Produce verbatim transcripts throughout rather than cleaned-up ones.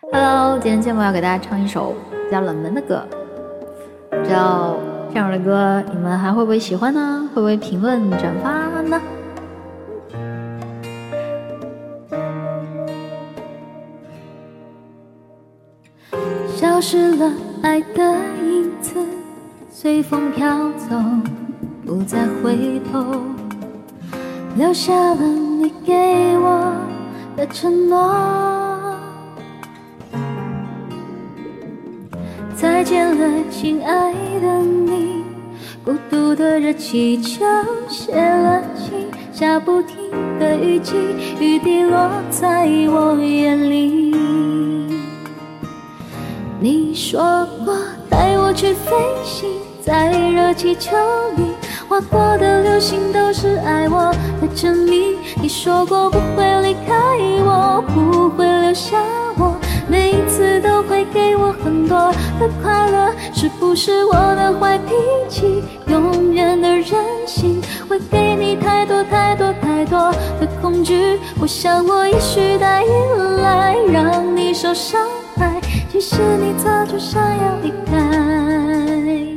Hello， 今天节目要给大家唱一首比较冷门的歌，不知道这样的歌你们还会不会喜欢呢？会不会评论转发呢？消失了爱的影子，随风飘走，不再回头，留下了你给我的承诺。再见了亲爱的你，孤独的热气球泄了气，下不停的雨季，雨滴落在我眼里。你说过带我去飞行，在热气球里划过的流星都是爱我的证明。你说过不会离开我，不会留下我，每一次都会给我很多的快乐。是不是我的坏脾气，永远的任性，会给你太多太多太多的恐惧？我想我也许太依赖，让你受伤害，其实你早就想要离开。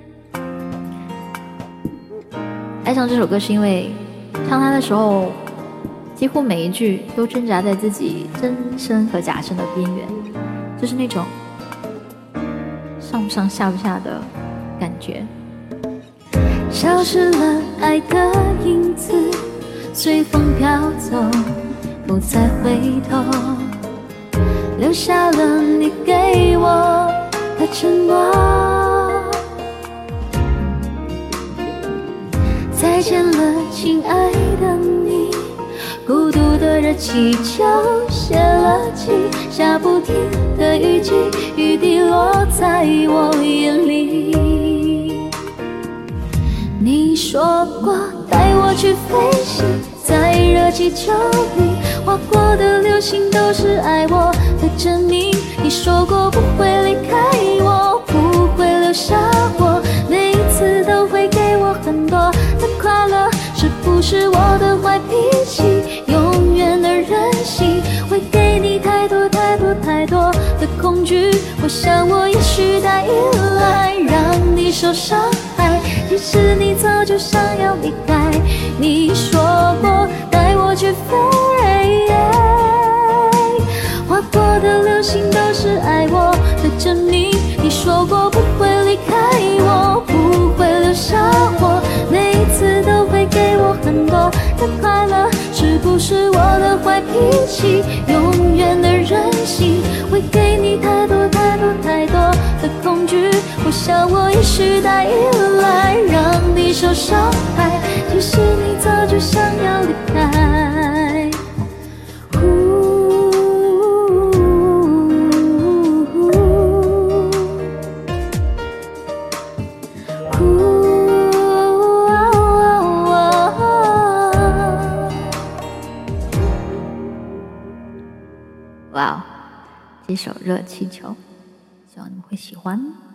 爱上这首歌是因为唱它的时候，几乎每一句都挣扎在自己真声和假声的边缘，就是那种上不上下不下的感觉。消失了爱的影子，随风飘走，不再回头，留下了你给我的承诺。再见了亲爱的你，孤独的热气球泄了气，下不停的雨季，雨滴落在我眼里。你说过带我去飞行，在热气球里划过的流星都是爱我的证明。你说过不会离开我，不会留下我，每一次都会给我很多的快乐。是不是我的坏脾气，永远的任性，会给你太多太多太多的恐惧？我想我也许太依赖，让你受伤害，其实你早就想要离开。你说过带我去飞，划过的流星都是爱我的证明。你说过不会离开我，不会留下我，每一次都会给我很多的快乐。是不是我的坏脾气，永远的任性，会给你太多太多太多的恐惧？我想我也许太依赖，让你受伤害，其实你早就想要离开。哇哦，这首热气球，希望你们会喜欢。